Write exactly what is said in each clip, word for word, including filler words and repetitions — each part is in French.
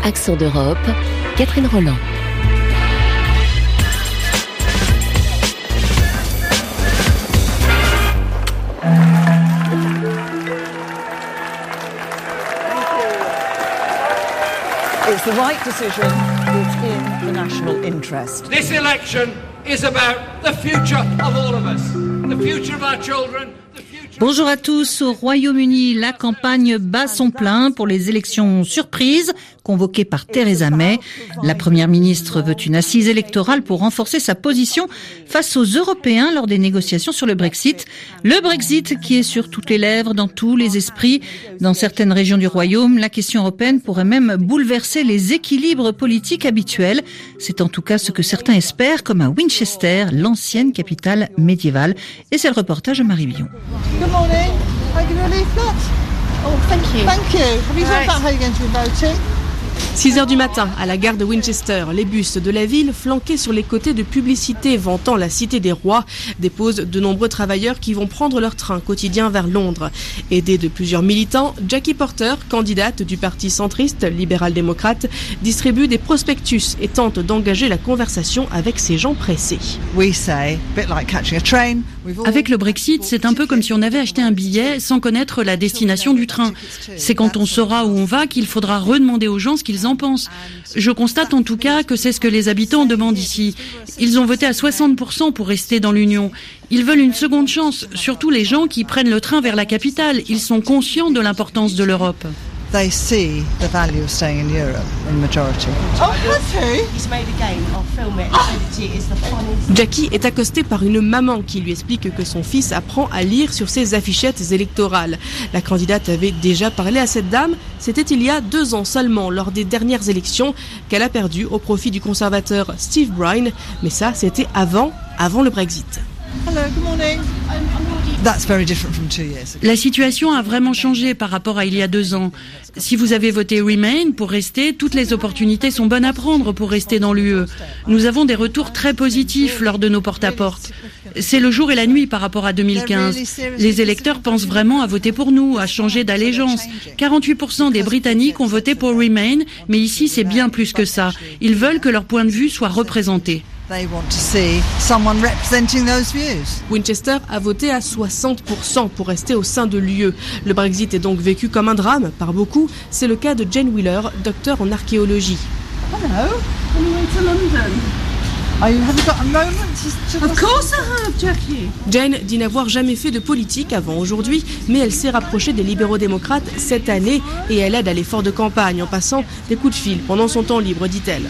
Accent d'Europe, Catherine Roland. It's the right decision. It's in the national interest. This election is about the future of all of us, the future of our children. Bonjour à tous. Au Royaume-Uni, la campagne bat son plein pour les élections surprises convoquées par Theresa May. La première ministre veut une assise électorale pour renforcer sa position face aux Européens lors des négociations sur le Brexit. Le Brexit qui est sur toutes les lèvres, dans tous les esprits. Dans certaines régions du Royaume, la question européenne pourrait même bouleverser les équilibres politiques habituels. C'est en tout cas ce que certains espèrent, comme à Winchester, l'ancienne capitale médiévale. Et c'est le reportage de Marie Billon. Good morning. Are you going to leave that? Oh, thank you. Thank you. Have you thought about how you're going to be voting? six heures du matin, à la gare de Winchester, les bus de la ville, flanqués sur les côtés de publicités vantant la cité des rois, déposent de nombreux travailleurs qui vont prendre leur train quotidien vers Londres. Aidée de plusieurs militants, Jackie Porter, candidate du parti centriste libéral-démocrate, distribue des prospectus et tente d'engager la conversation avec ces gens pressés. We say, a bit like catching a train. Avec le Brexit, c'est un peu comme si on avait acheté un billet sans connaître la destination du train. C'est quand on saura où on va qu'il faudra redemander aux gens ce qu'ils en pensent. Je constate en tout cas que c'est ce que les habitants demandent ici. Ils ont voté à soixante pour cent pour rester dans l'Union. Ils veulent une seconde chance, surtout les gens qui prennent le train vers la capitale. Ils sont conscients de l'importance de l'Europe. They see the value of staying in Europe in majority. Oh, has he? He's made a game. I'll film it. It's the funniest. Jackie est accostée par une maman qui lui explique que son fils apprend à lire sur ses affichettes électorales. La candidate avait déjà parlé à cette dame. C'était il y a deux ans seulement, lors des dernières élections, qu'elle a perdu au profit du conservateur Steve Bryan. Mais ça, c'était avant, avant le Brexit. Hello, good morning. That's very different from two years ago. La situation a vraiment changé par rapport à il y a deux ans. Si vous avez voté Remain pour rester, toutes les opportunités sont bonnes à prendre pour rester dans l'U E. Nous avons des retours très positifs lors de nos porte-à-porte. C'est le jour et la nuit par rapport à deux mille quinze. Les électeurs pensent vraiment à voter pour nous, à changer d'allégeance. quarante-huit pour cent des Britanniques ont voté pour Remain, mais ici c'est bien plus que ça. Ils veulent que leur point de vue soit représenté. They want to see someone representing those views. Winchester a voté à soixante pour cent pour rester au sein de l'U E. Le Brexit est donc vécu comme un drame par beaucoup. C'est le cas de Jane Wheeler, docteur en archéologie. Hello, on your way to London. Are you, have you got a moment to, to... Of course I have, Jackie. Jane dit n'avoir jamais fait de politique avant aujourd'hui, mais elle s'est rapprochée des libéraux-démocrates cette année et elle aide à l'effort de campagne en passant des coups de fil pendant son temps libre, dit-elle.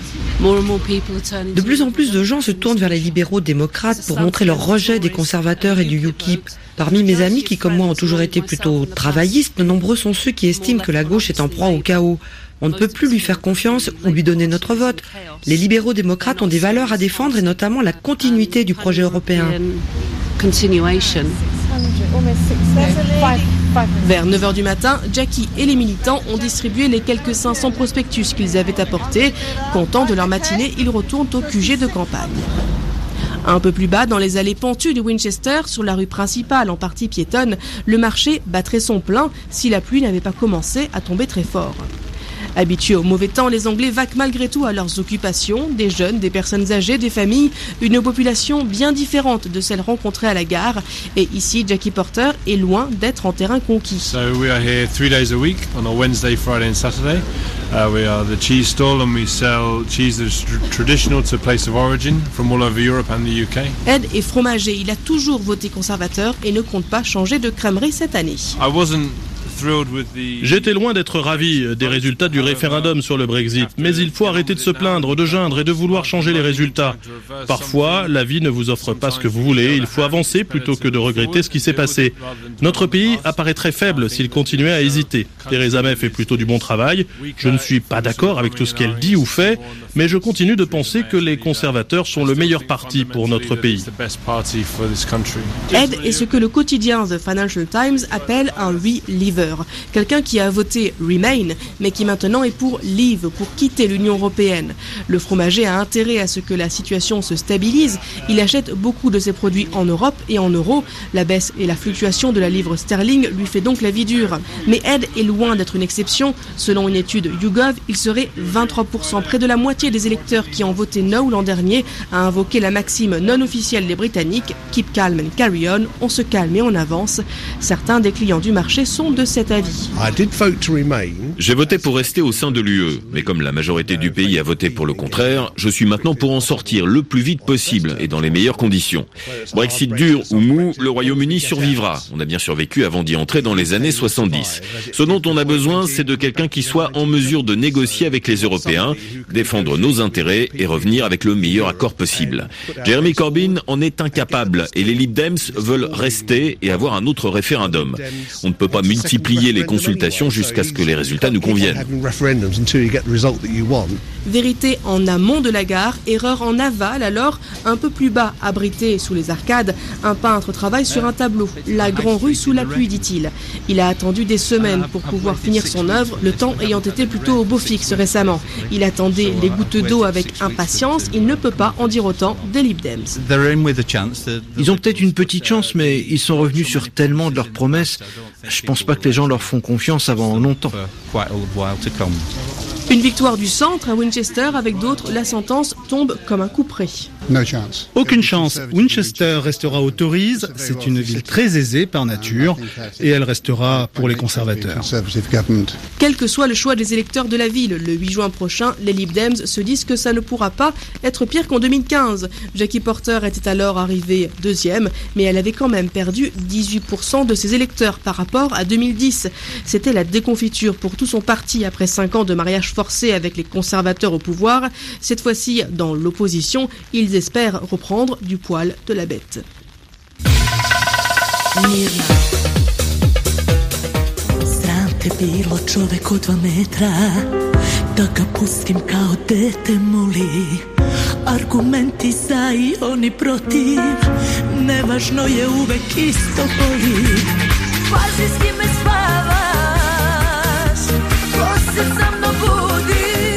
De plus en plus de gens se tournent vers les libéraux-démocrates pour montrer leur rejet des conservateurs et du U K I P. Parmi mes amis qui, comme moi, ont toujours été plutôt travaillistes, nombreux sont ceux qui estiment que la gauche est en proie au chaos. On ne peut plus lui faire confiance ou lui donner notre vote. Les libéraux-démocrates ont des valeurs à défendre et notamment la continuité du projet européen. Vers neuf heures du matin, Jackie et les militants ont distribué les quelques cinq cents prospectus qu'ils avaient apportés. Contents de leur matinée, ils retournent au Q G de campagne. Un peu plus bas, dans les allées pentues de Winchester, sur la rue principale en partie piétonne, le marché battrait son plein si la pluie n'avait pas commencé à tomber très fort. Habitués au mauvais temps, les Anglais vaquent malgré tout à leurs occupations, des jeunes, des personnes âgées, des familles, une population bien différente de celle rencontrée à la gare. Et ici, Jackie Porter est loin d'être en terrain conquis. So we are here three days a week on a Wednesday, Friday and Saturday. Uh, we are the cheese stall and we sell cheese that's traditional to place of origin from all over Europe and the U K. Ed est fromager, il a toujours voté conservateur et ne compte pas changer de crèmerie cette année. I wasn't J'étais loin d'être ravi des résultats du référendum sur le Brexit, mais il faut arrêter de se plaindre, de geindre et de vouloir changer les résultats. Parfois, la vie ne vous offre pas ce que vous voulez, il faut avancer plutôt que de regretter ce qui s'est passé. Notre pays apparaît très faible s'il continuait à hésiter. Theresa May fait plutôt du bon travail, je ne suis pas d'accord avec tout ce qu'elle dit ou fait, mais je continue de penser que les conservateurs sont le meilleur parti pour notre pays. Ed est ce que le quotidien The Financial Times appelle un reliever. Schuster, quelqu'un qui a voté Remain, mais qui maintenant est pour Leave, pour quitter l'Union européenne. Le fromager a intérêt à ce que la situation se stabilise. Il achète beaucoup de ses produits en Europe et en euros. La baisse et la fluctuation de la livre sterling lui fait donc la vie dure. Mais Ed est loin d'être une exception. Selon une étude YouGov, il serait vingt-trois pour cent, près de la moitié des électeurs qui ont voté No l'an dernier, a invoqué la maxime non officielle des Britanniques « Keep calm and carry on », on se calme et on avance. Certains des clients du marché sont de cet avis. J'ai voté pour rester au sein de l'U E, mais comme la majorité du pays a voté pour le contraire, je suis maintenant pour en sortir le plus vite possible et dans les meilleures conditions. Brexit dur ou mou, le Royaume-Uni survivra. On a bien survécu avant d'y entrer dans les années soixante-dix. Ce dont on a besoin, c'est de quelqu'un qui soit en mesure de négocier avec les Européens, défendre nos intérêts et revenir avec le meilleur accord possible. Jeremy Corbyn en est incapable et les Lib Dems veulent rester et avoir un autre référendum. On ne peut pas multiplier les consultations jusqu'à ce que les résultats nous conviennent. Vérité en amont de la gare, erreur en aval alors, un peu plus bas, abrité sous les arcades, un peintre travaille sur un tableau. La Grand Rue sous la pluie, dit-il. Il a attendu des semaines pour pouvoir finir son œuvre, le temps ayant été plutôt au beau fixe récemment. Il attendait les gouttes d'eau avec impatience, il ne peut pas en dire autant des Lib Dems. Ils ont peut-être une petite chance, mais ils sont revenus sur tellement de leurs promesses. Je pense pas que les gens leur font confiance avant longtemps. Une victoire du centre à Winchester, avec d'autres, la sentence tombe comme un coup près. Aucune chance. Winchester restera aux Tories. C'est une ville très aisée par nature et elle restera pour les conservateurs. Quel que soit le choix des électeurs de la ville, le huit juin prochain, les Lib Dems se disent que ça ne pourra pas être pire qu'en deux mille quinze. Jackie Porter était alors arrivée deuxième, mais elle avait quand même perdu dix-huit pour cent de ses électeurs par rapport à deux mille dix. C'était la déconfiture pour tout son parti après cinq ans de mariage forcé avec les conservateurs au pouvoir. Cette fois-ci, dans l'opposition, ils espèrent reprendre du poil de la bête. Sramte bilo čovek od dva metra, da ga pustim kao dete moli. Argumenti za I oni protiv, nevažno je uvek isto boli. Pazi s kime spavaš, ko se sa mnom budi.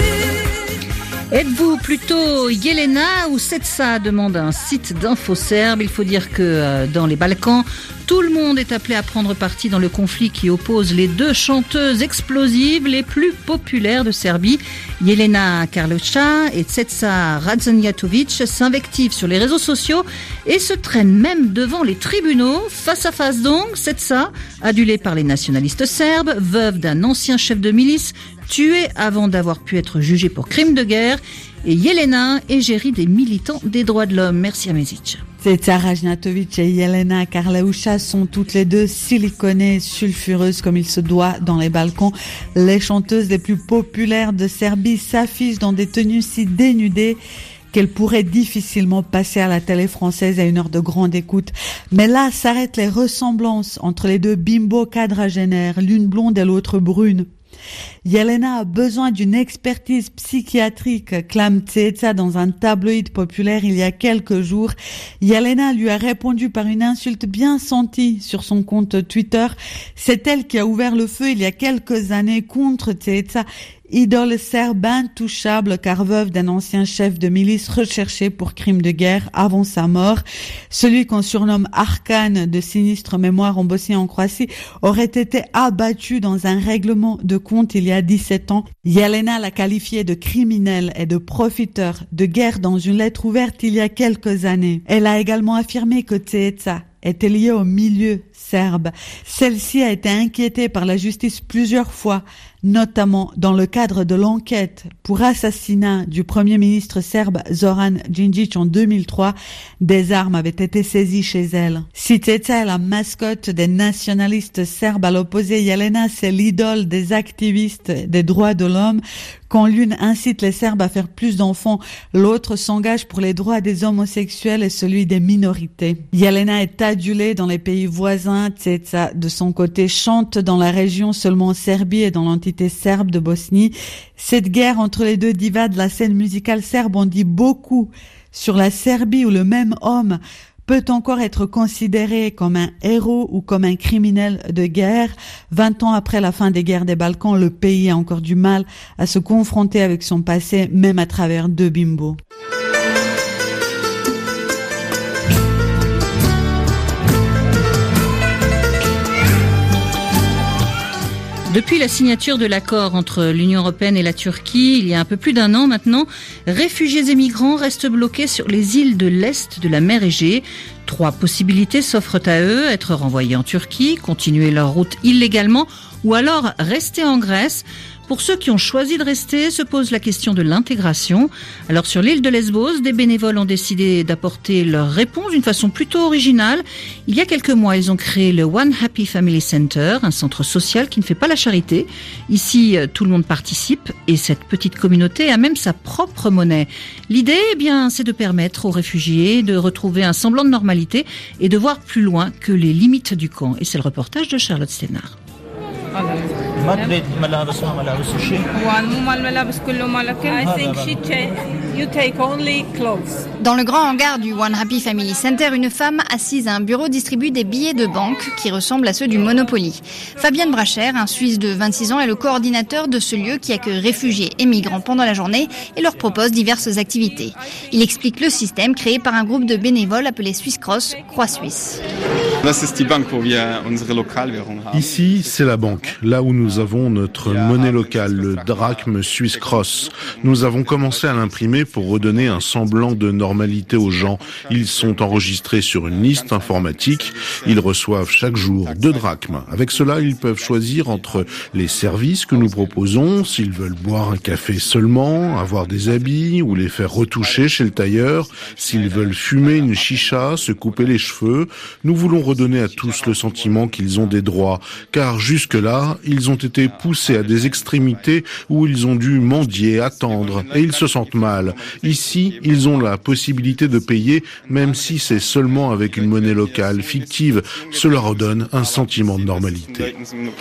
Êtes-vous plutôt Yelena ou Setsa, demande un site d'info serbe. Il faut dire que euh, dans les Balkans, tout le monde est appelé à prendre parti dans le conflit qui oppose les deux chanteuses explosives les plus populaires de Serbie. Yelena Karlovcha et Setsa Radzenjatovic s'invectivent sur les réseaux sociaux et se traînent même devant les tribunaux. Face à face donc, Setsa, adulée par les nationalistes serbes, veuve d'un ancien chef de milice, tuée avant d'avoir pu être jugée pour crime de guerre, et Yelena, égérie des militants des droits de l'homme. Merci à Mezic. Setsa Radzenjatovic et Yelena Karlovcha sont toutes les deux siliconées, sulfureuses comme il se doit dans les Balkans. Les chanteuses les plus populaires de Serbie s'affichent dans des tenues si dénudées qu'elles pourraient difficilement passer à la télé française à une heure de grande écoute. Mais là s'arrêtent les ressemblances entre les deux bimbo quadragénaires, l'une blonde et l'autre brune. Yelena a besoin d'une expertise psychiatrique, clame Setsa dans un tabloïd populaire il y a quelques jours. Yelena lui a répondu par une insulte bien sentie sur son compte Twitter. C'est elle qui a ouvert le feu il y a quelques années contre Setsa, idole serbe intouchable car veuve d'un ancien chef de milice recherché pour crime de guerre avant sa mort. Celui qu'on surnomme Arkan de sinistre mémoire en Bosnie et en Croatie aurait été abattu dans un règlement de compte il y a dix-sept ans. Yelena l'a qualifié de criminel et de profiteur de guerre dans une lettre ouverte il y a quelques années. Elle a également affirmé que Setsa était liée au milieu serbe. Celle-ci a été inquiétée par la justice plusieurs fois, notamment dans le cadre de l'enquête pour assassinat du premier ministre serbe Zoran Djindjic en deux mille trois. Des armes avaient été saisies chez elle. Si Setsa est la mascotte des nationalistes serbes, à l'opposé, Yelena, c'est l'idole des activistes des droits de l'homme. Quand l'une incite les Serbes à faire plus d'enfants, l'autre s'engage pour les droits des homosexuels et celui des minorités. Yelena est adulée dans les pays voisins. Setsa, de son côté, chante dans la région seulement en Serbie et dans l'entité serbe de Bosnie. Cette guerre entre les deux divas de la scène musicale serbe en dit beaucoup sur la Serbie où le même homme peut encore être considéré comme un héros ou comme un criminel de guerre. Vingt ans après la fin des guerres des Balkans, le pays a encore du mal à se confronter avec son passé, même à travers deux bimbos. Depuis la signature de l'accord entre l'Union européenne et la Turquie, il y a un peu plus d'un an maintenant, réfugiés et migrants restent bloqués sur les îles de l'Est de la mer Égée. Trois possibilités s'offrent à eux, être renvoyés en Turquie, continuer leur route illégalement ou alors rester en Grèce. Pour ceux qui ont choisi de rester, se pose la question de l'intégration. Alors sur l'île de Lesbos, des bénévoles ont décidé d'apporter leur réponse d'une façon plutôt originale. Il y a quelques mois, ils ont créé le One Happy Family Center, un centre social qui ne fait pas la charité. Ici, tout le monde participe et cette petite communauté a même sa propre monnaie. L'idée, eh bien, c'est de permettre aux réfugiés de retrouver un semblant de normalité et de voir plus loin que les limites du camp. Et c'est le reportage de Charlotte Stenard. Dans le grand hangar du One Happy Family Center, une femme assise à un bureau distribue des billets de banque qui ressemblent à ceux du Monopoly. Fabian Bracher, un Suisse de vingt-six ans, est le coordinateur de ce lieu qui accueille réfugiés et migrants pendant la journée et leur propose diverses activités. Il explique le système créé par un groupe de bénévoles appelé Swiss Cross, Croix Suisse. Ici, c'est la banque, là où nous avons notre monnaie locale, le drachme Swiss Cross. Nous avons commencé à l'imprimer pour redonner un semblant de normalité aux gens. Ils sont enregistrés sur une liste informatique. Ils reçoivent chaque jour deux drachmes. Avec cela, ils peuvent choisir entre les services que nous proposons, s'ils veulent boire un café seulement, avoir des habits ou les faire retoucher chez le tailleur, s'ils veulent fumer une chicha, se couper les cheveux. Nous voulons redonner à tous le sentiment qu'ils ont des droits, car jusque-là, ils ont été poussés à des extrémités où ils ont dû mendier, attendre, et ils se sentent mal. Ici, ils ont la possibilité de payer, même si c'est seulement avec une monnaie locale fictive. Cela redonne un sentiment de normalité.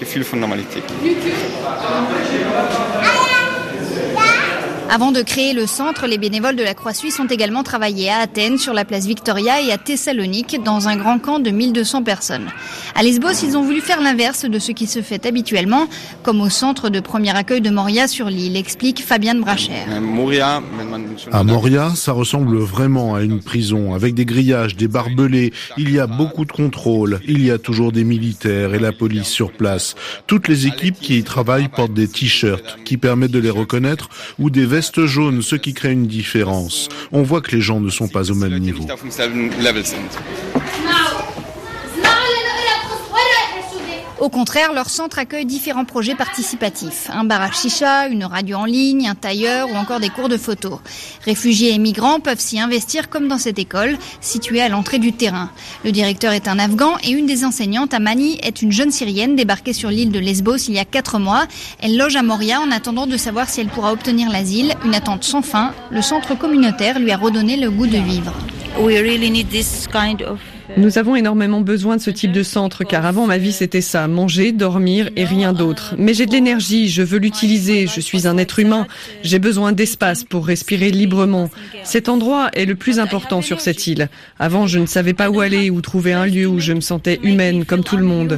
Avant de créer le centre, les bénévoles de la Croix Suisse ont également travaillé à Athènes, sur la place Victoria et à Thessalonique, dans un grand camp de mille deux cents personnes. À Lesbos, ils ont voulu faire l'inverse de ce qui se fait habituellement, comme au centre de premier accueil de Moria sur l'île, explique Fabian Bracher. À Moria, ça ressemble vraiment à une prison, avec des grillages, des barbelés. Il y a beaucoup de contrôles. Il y a toujours des militaires et la police sur place. Toutes les équipes qui y travaillent portent des t-shirts qui permettent de les reconnaître ou des vestes jaunes, ce qui crée une différence. On voit que les gens ne sont pas au même niveau. Au contraire, leur centre accueille différents projets participatifs. Un bar à chicha, une radio en ligne, un tailleur ou encore des cours de photo. Réfugiés et migrants peuvent s'y investir comme dans cette école, située à l'entrée du terrain. Le directeur est un Afghan et une des enseignantes, Amani, est une jeune Syrienne débarquée sur l'île de Lesbos il y a quatre mois. Elle loge à Moria en attendant de savoir si elle pourra obtenir l'asile. Une attente sans fin. Le centre communautaire lui a redonné le goût de vivre. We really need this kind of Nous avons énormément besoin de ce type de centre, car avant ma vie c'était ça, manger, dormir et rien d'autre. Mais j'ai de l'énergie, je veux l'utiliser, je suis un être humain, j'ai besoin d'espace pour respirer librement. Cet endroit est le plus important sur cette île. Avant, je ne savais pas où aller, où trouver un lieu où je me sentais humaine, comme tout le monde.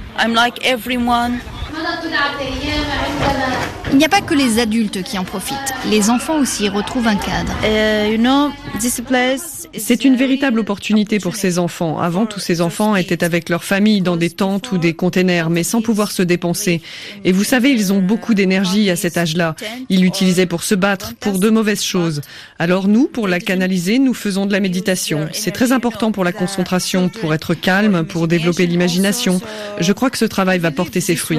Il n'y a pas que les adultes qui en profitent. Les enfants aussi retrouvent un cadre. Uh, you know, this place, c'est une véritable opportunité pour ces enfants. Avant, tous ces enfants étaient avec leur famille dans des tentes ou des containers, mais sans pouvoir se dépenser. Et vous savez, ils ont beaucoup d'énergie à cet âge-là. Ils l'utilisaient pour se battre, pour de mauvaises choses. Alors nous, pour la canaliser, nous faisons de la méditation. C'est très important pour la concentration, pour être calme, pour développer l'imagination. Je crois que ce travail va porter ses fruits.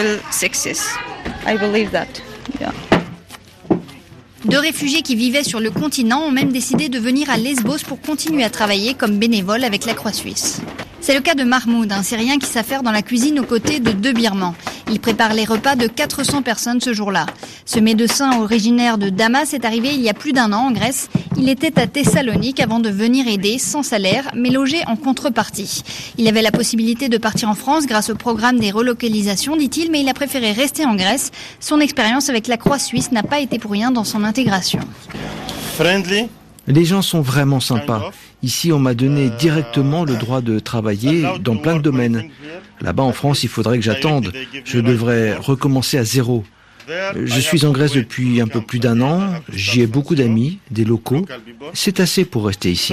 I believe that. Yeah. Deux réfugiés qui vivaient sur le continent ont même décidé de venir à Lesbos pour continuer à travailler comme bénévoles avec la Croix Suisse. C'est le cas de Mahmoud, un Syrien qui s'affaire dans la cuisine aux côtés de deux Birmans. Il prépare les repas de quatre cents personnes ce jour-là. Ce médecin originaire de Damas est arrivé il y a plus d'un an en Grèce. Il était à Thessalonique avant de venir aider sans salaire, mais logé en contrepartie. Il avait la possibilité de partir en France grâce au programme des relocalisations, dit-il, mais il a préféré rester en Grèce. Son expérience avec la Croix Suisse n'a pas été pour rien dans son intégration. Friendly. Les gens sont vraiment sympas. Ici, on m'a donné directement le droit de travailler dans plein de domaines. Là-bas, en France, il faudrait que j'attende. Je devrais recommencer à zéro. Je suis en Grèce depuis un peu plus d'un an. J'y ai beaucoup d'amis, des locaux. C'est assez pour rester ici.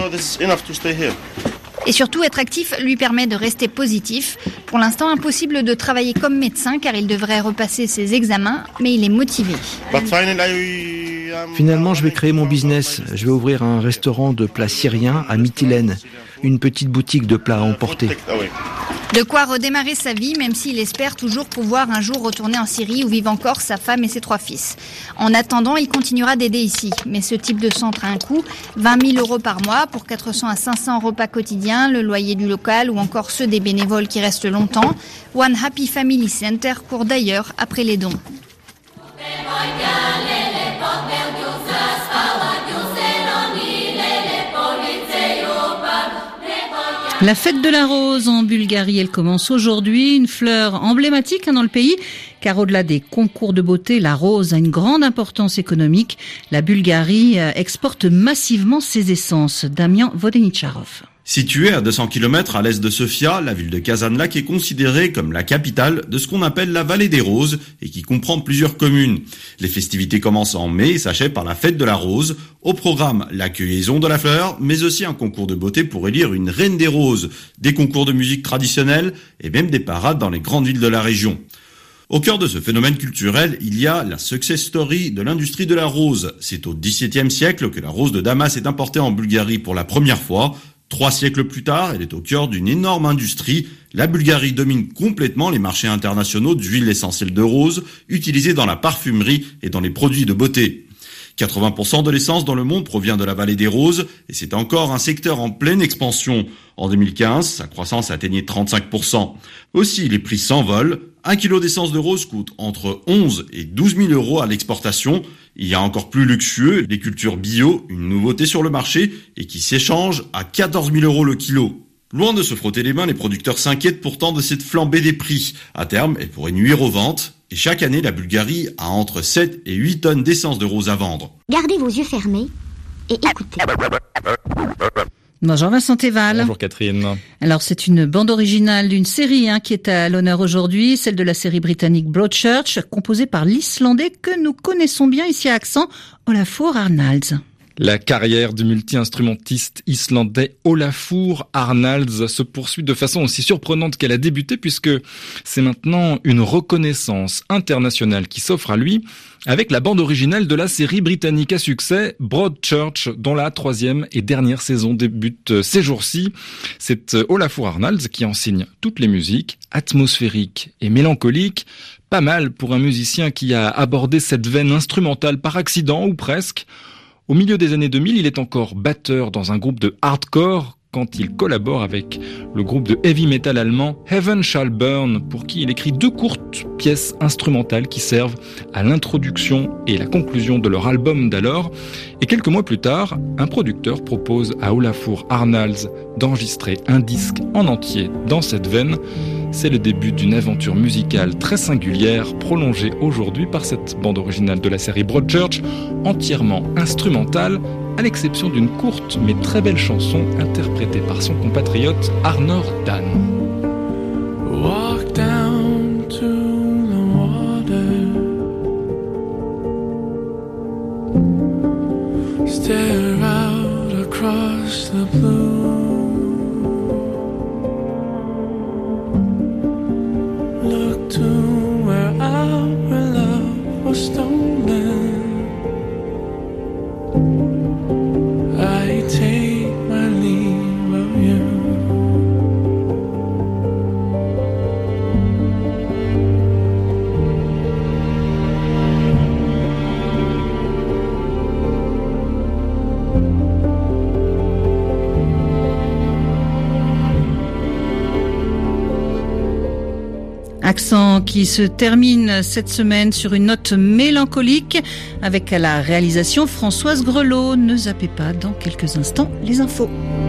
Et surtout, être actif lui permet de rester positif. Pour l'instant, impossible de travailler comme médecin car il devrait repasser ses examens, mais il est motivé. Finalement, je vais créer mon business. Je vais ouvrir un restaurant de plats syriens à Mytilène, une petite boutique de plats à emporter. De quoi redémarrer sa vie, même s'il espère toujours pouvoir un jour retourner en Syrie où vivent encore sa femme et ses trois fils. En attendant, il continuera d'aider ici. Mais ce type de centre a un coût, vingt mille euros par mois pour quatre cents à cinq cents repas quotidiens, le loyer du local ou encore ceux des bénévoles qui restent longtemps. One Happy Family Center court d'ailleurs après les dons. La fête de la rose en Bulgarie, elle commence aujourd'hui, une fleur emblématique hein, dans le pays, car au-delà des concours de beauté, la rose a une grande importance économique. La Bulgarie exporte massivement ses essences. Damian Vodenicharov. Située à deux cents kilomètres à l'est de Sofia, la ville de Kazanlak est considérée comme la capitale de ce qu'on appelle la vallée des roses et qui comprend plusieurs communes. Les festivités commencent en mai et s'achèvent par la fête de la rose. Au programme, la cueillison de la fleur, mais aussi un concours de beauté pour élire une reine des roses, des concours de musique traditionnelle et même des parades dans les grandes villes de la région. Au cœur de ce phénomène culturel, il y a la success story de l'industrie de la rose. C'est au dix-septième siècle que la rose de Damas est importée en Bulgarie pour la première fois. Trois siècles plus tard, elle est au cœur d'une énorme industrie. La Bulgarie domine complètement les marchés internationaux d'huile essentielle de rose, utilisée dans la parfumerie et dans les produits de beauté. quatre-vingts pour cent de l'essence dans le monde provient de la vallée des roses, et c'est encore un secteur en pleine expansion. En deux mille quinze, sa croissance atteignait trente-cinq pour cent. Aussi, les prix s'envolent. Un kilo d'essence de rose coûte entre onze et douze mille euros à l'exportation. Il y a encore plus luxueux, les cultures bio, une nouveauté sur le marché, et qui s'échangent à quatorze mille euros le kilo. Loin de se frotter les mains, les producteurs s'inquiètent pourtant de cette flambée des prix. À terme, elle pourrait nuire aux ventes. Et chaque année, la Bulgarie a entre sept et huit tonnes d'essence de rose à vendre. Gardez vos yeux fermés et écoutez. Bonjour Vincent Théval. Bonjour Catherine. Alors c'est une bande originale d'une série hein, qui est à l'honneur aujourd'hui, celle de la série britannique Broadchurch, composée par l'Islandais que nous connaissons bien ici à Accent, Olafur Arnalds. La carrière du multi-instrumentiste islandais Olafur Arnalds se poursuit de façon aussi surprenante qu'elle a débuté puisque c'est maintenant une reconnaissance internationale qui s'offre à lui avec la bande originale de la série britannique à succès Broadchurch dont la troisième et dernière saison débute ces jours-ci. C'est Olafur Arnalds qui en signe toutes les musiques, atmosphériques et mélancoliques. Pas mal pour un musicien qui a abordé cette veine instrumentale par accident ou presque. Au milieu des années deux mille, il est encore batteur dans un groupe de hardcore quand il collabore avec le groupe de heavy metal allemand Heaven Shall Burn, pour qui il écrit deux courtes pièces instrumentales qui servent à l'introduction et la conclusion de leur album d'alors. Et quelques mois plus tard, un producteur propose à Olafur Arnalds d'enregistrer un disque en entier dans cette veine. C'est le début d'une aventure musicale très singulière, prolongée aujourd'hui par cette bande originale de la série Broadchurch, entièrement instrumentale, à l'exception d'une courte mais très belle chanson interprétée par son compatriote Arnór Dan. Walk down to the water, stare out across the blue, look to where our love was stolen. I take my leave of you. Accent qui se termine cette semaine sur une note mélancolique avec à la réalisation Françoise Grelot. Ne zappez pas dans quelques instants les infos.